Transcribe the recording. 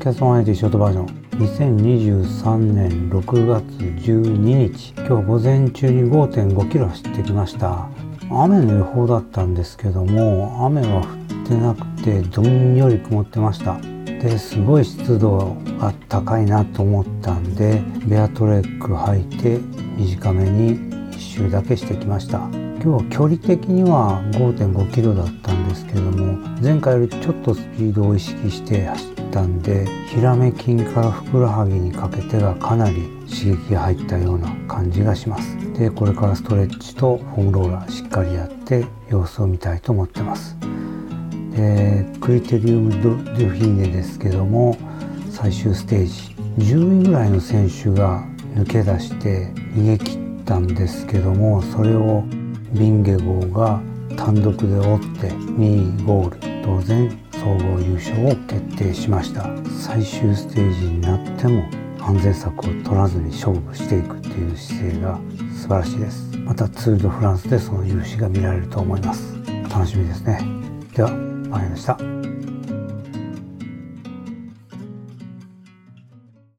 キャスト180ショートバージョン2023年6月12日今日午前中に 5.5 キロ走ってきました。雨の予報だったんですけども雨は降ってなくてどんより曇ってました。ですごい湿度が高いなと思ったんでベアトレック履いて短めに1周だけしてきました。今日距離的には 5.5 キロだったんですけども前回よりちょっとスピードを意識して走ったんでヒラメ筋からふくらはぎにかけてがかなり刺激が入ったような感じがします。でこれからストレッチとフォームローラーしっかりやって様子を見たいと思ってます。でクリテリウム・ドゥフィーネですけども最終ステージ10位ぐらいの選手が抜け出して逃げ切ったんですけどもそれをビンゲゴーが単独で追って2位ゴール当然総合優勝を決定しました。最終ステージになっても安全策を取らずに勝負していくっていう姿勢が素晴らしいです。またツール・ド・フランスでその勇姿が見られると思います。楽しみですね。では、バイでした。